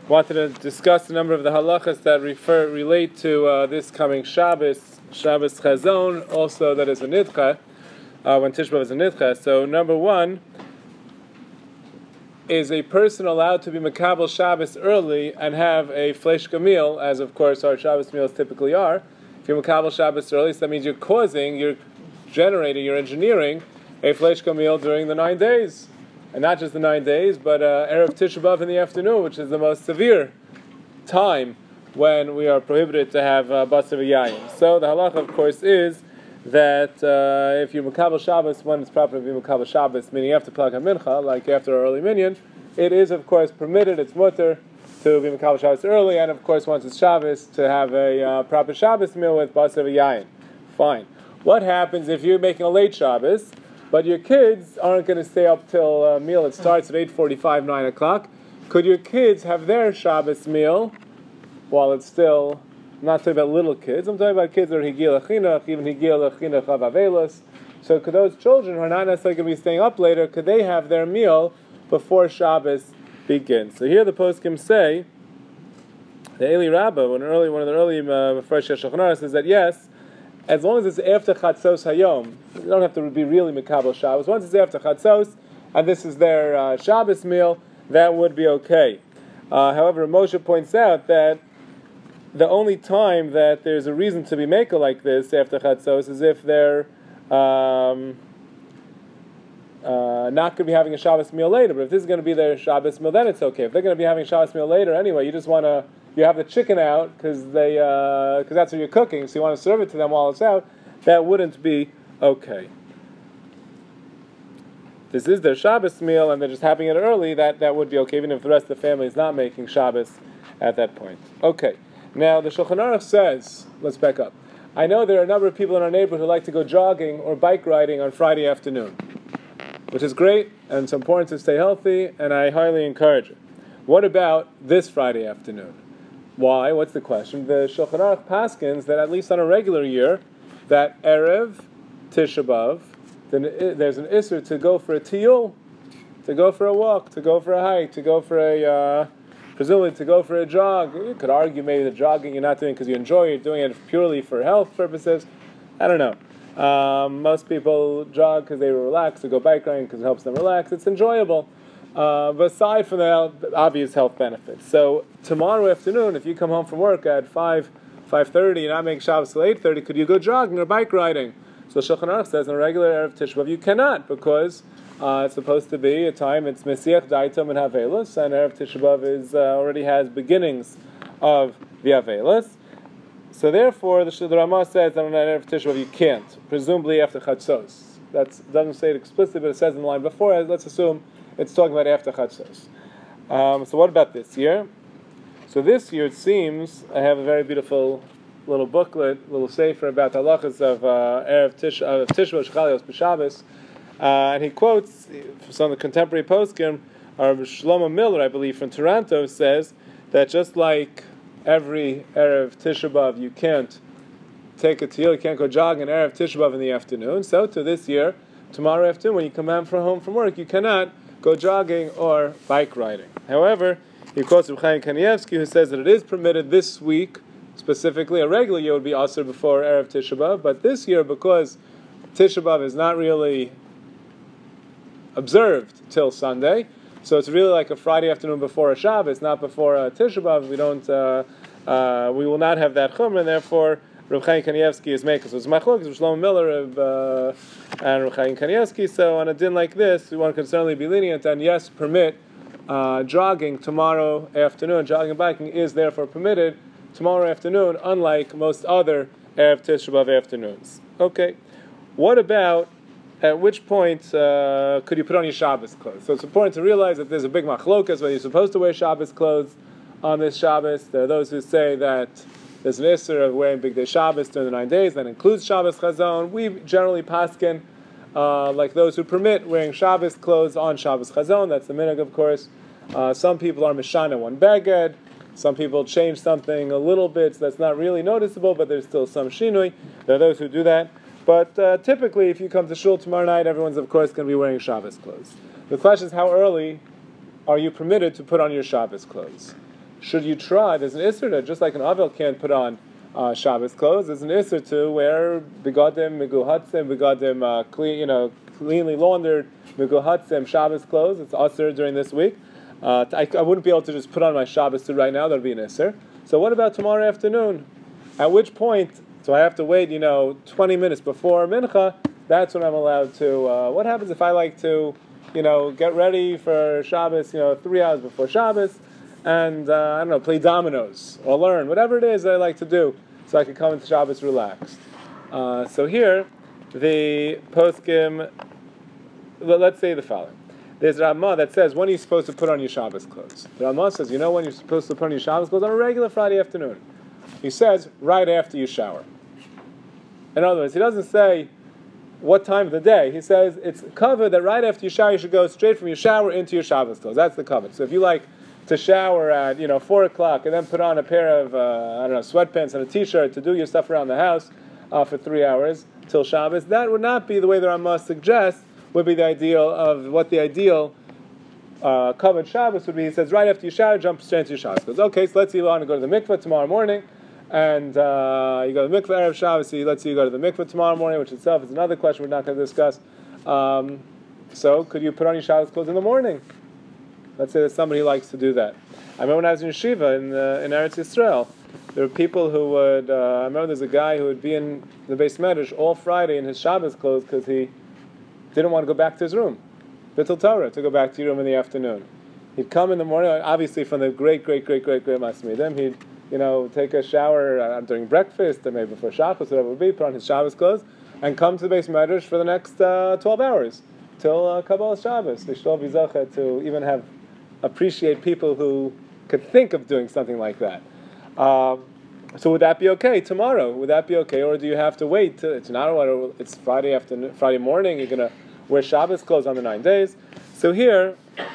wanted to discuss a number of the halachas that relate to this coming Shabbos Chazon, also that is a nidcha, when Tisha B'Av is a nidcha. So number one, is a person allowed to be Makabel Shabbos early and have a fleshka meal, as of course our Shabbos meals typically are? If you're Makabel Shabbos early, so that means you're generating, you're engineering a fleshka meal during the 9 days. And not just the 9 days, but Erev Tisha B'Av in the afternoon, which is the most severe time when we are prohibited to have Basar V'Yayin. So the halacha, of course, is that if you're Makabel Shabbos, when it's proper to be Makabel Shabbos, meaning after Plug HaMincha, like after our early minyan, it is, of course, permitted, it's mutter, to be Makabel Shabbos early, and of course, once it's Shabbos, to have a proper Shabbos meal with Basar V'Yayin. Fine. What happens if you're making a late Shabbos, but your kids aren't going to stay up till a meal that starts at 8:45, 9 o'clock? Could your kids have their Shabbos meal while it's still, I'm not talking about little kids, I'm talking about kids that are Higil Chinuch, even Higil Chinuch of Avelos. So could those children who are not necessarily going to be staying up later, could they have their meal before Shabbos begins? So here the poskim say, the Eli Rabbah, one of the early Mefresh Shulchan Aruch says that yes, as long as it's after Chatzos Hayom, you don't have to be really Makabel Shabbos. Once it's after Chatzos, and this is their Shabbos meal, that would be okay. However, Moshe points out that the only time that there's a reason to be maker like this after Chatzos is if they're not going to be having a Shabbos meal later. But if this is going to be their Shabbos meal, then it's okay. If they're going to be having a Shabbos meal later anyway, you have the chicken out because that's what you're cooking, so you want to serve it to them while it's out, that wouldn't be okay. This is their Shabbos meal and they're just having it early, that would be okay, even if the rest of the family is not making Shabbos at that point. Okay, now the Shulchan Aruch says, let's back up. I know there are a number of people in our neighborhood who like to go jogging or bike riding on Friday afternoon, which is great, and it's important to stay healthy, and I highly encourage it. What about this Friday afternoon? Why? What's the question? The Shulchan Aruch paskins that at least on a regular year, that Erev Tisha B'Av, then there's an isser to go for a tiyul, to go for a walk, to go for a hike, to go for presumably to go for a jog. You could argue maybe the jogging you're not doing because you enjoy it, you're doing it purely for health purposes. I don't know. Most people jog because they relax, to go bike riding because it helps them relax. It's enjoyable. But aside from the obvious health benefits. So tomorrow afternoon, if you come home from work at 5:30, you're not making Shabbos till 8:30, could you go jogging or bike riding? So Shulchan Aruch says on a regular Erev Tisha B'Av you cannot, because it's supposed to be a time, it's Mesiach Daitom and Havelos, and Erev Tisha B'Av already has beginnings of the Havelos. So therefore, the Ramah says that on Erev Tisha B'Av you can't, presumably after Chatzos. That doesn't say it explicitly, but it says in the line before. Let's assume it's talking about after Chatzos. So what about this year? So this year, it seems, I have a very beautiful little booklet, little sefer about halachas of Erev Tisha B'Av B'Shabbos, and he quotes from some of the contemporary poskim. Shlomo Miller, I believe, from Toronto, says that just like every Erev Tisha B'Av, you can't take a tiyul, you can't go jogging Erev Tisha B'Av in the afternoon. So to this year, tomorrow afternoon, when you come home from work, you cannot go jogging or bike riding. However, he quotes Reb Chaim Kanievsky, who says that it is permitted this week, specifically. A regular year would be asur before Erev Tisha B'Av, but this year, because Tisha B'Av is not really observed till Sunday, so it's really like a Friday afternoon before a Shabbos, not before Tisha B'Av. We will not have that chumrah, and therefore Reb Chaim Kanievsky is making. So it's machlokes of Shlomo Miller and Reb Chaim Kanievsky. So on a din like this, one can certainly be lenient and yes, permit jogging tomorrow afternoon. Jogging and biking is therefore permitted tomorrow afternoon, unlike most other Erev Tisha B'Av afternoons. Okay, what about at which point could you put on your Shabbos clothes? So it's important to realize that there's a big machlokas whether you're supposed to wear Shabbos clothes on this Shabbos. There are those who say that there's an issur of wearing Big Day Shabbos during the 9 days. That includes Shabbos Chazon. We generally paskin like those who permit wearing Shabbos clothes on Shabbos Chazon. That's the minhag, of course. Some people are mishana one beged. Some people change something a little bit, so that's not really noticeable, but there's still some shinui. There are those who do that. But typically, if you come to shul tomorrow night, everyone's, of course, going to be wearing Shabbos clothes. The question is, how early are you permitted to put on your Shabbos clothes? should you try? There's an isser, just like an avel can't put on Shabbos clothes. There's an isser to wear begadim miguhatzim, begadim cleanly laundered miguhatzim Shabbos clothes. It's asr during this week. I wouldn't be able to just put on my Shabbos suit right now. That would be an isser. So what about tomorrow afternoon? At which point, so I have to wait, 20 minutes before mincha. That's when I'm allowed to. What happens if I like to, get ready for Shabbos, 3 hours before Shabbos, and play dominoes or learn whatever it is that I like to do, so I can come into Shabbos relaxed. So here, the poskim. Let's say the following: there's a Ramah that says when are you supposed to put on your Shabbos clothes. The Ramah says when you're supposed to put on your Shabbos clothes on a regular Friday afternoon. He says right after you shower. In other words, he doesn't say what time of the day. He says it's covered that right after you shower, you should go straight from your shower into your Shabbos clothes. That's the cover. So if you like to shower at 4 o'clock and then put on a pair of sweatpants and a t-shirt to do your stuff around the house for 3 hours till Shabbos, that would not be the way the Ramah suggests. Would be the ideal of what the ideal covered Shabbos would be. He says right after you shower, jump straight into your Shabbos clothes. Okay, so let's say you want to go to the mikveh tomorrow morning. And you go to the mikveh Erev Shabbos, let's say you go to the mikveh tomorrow morning, which itself is another question we're not going to discuss. So could you put on your Shabbos clothes in the morning? Let's say there's somebody who likes to do that. I remember when I was in Yeshiva in Eretz Yisrael, there were people who would, I remember there's a guy who would be in the Beis Medrash all Friday in his Shabbos clothes because he didn't want to go back to his room. Bittul Torah, to go back to your room in the afternoon. He'd come in the morning, obviously from the great Masmidim, he'd take a shower during breakfast, or maybe before Shabbos, whatever it would be, put on his Shabbos clothes, and come to the Beis Medrash for the next 12 hours, till Kabbalah Shabbos. We should all be zocheh to even appreciate people who could think of doing something like that. So would that be okay tomorrow? Would that be okay, or do you have to wait till it's Friday afternoon, Friday morning? You're going to wear Shabbos clothes on the 9 days. So here,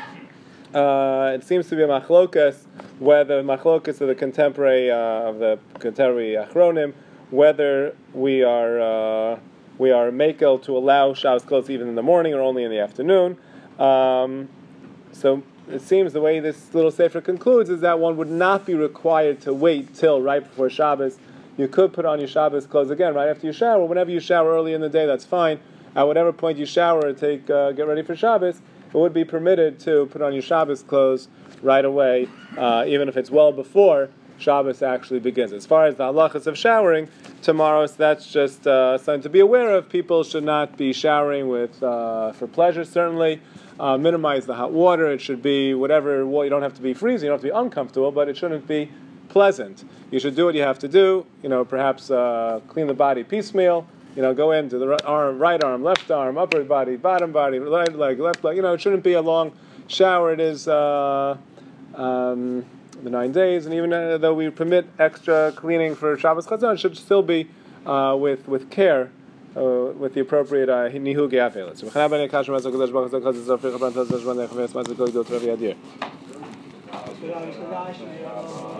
it seems to be a machlokas, whether machlokas of the contemporary achronim, whether we are makel to allow Shabbos clothes even in the morning or only in the afternoon. So it seems the way this little sefer concludes is that one would not be required to wait till right before Shabbos. You could put on your Shabbos clothes again right after you shower. Whenever you shower early in the day, that's fine. At whatever point you shower, get ready for Shabbos, it would be permitted to put on your Shabbos clothes right away, even if it's well before Shabbos actually begins. As far as the halachas of showering tomorrow, so that's just something to be aware of. People should not be showering for pleasure, certainly. Minimize the hot water. It should be whatever. You don't have to be freezing. You don't have to be uncomfortable, but it shouldn't be pleasant. You should do what you have to do. Perhaps clean the body piecemeal. Go into the right arm, left arm, upper body, bottom body, right leg, left leg. It shouldn't be a long shower. It is the 9 days, and even though we permit extra cleaning for Shabbos Chazon, it should still be with care, with the appropriate nihugi avelis.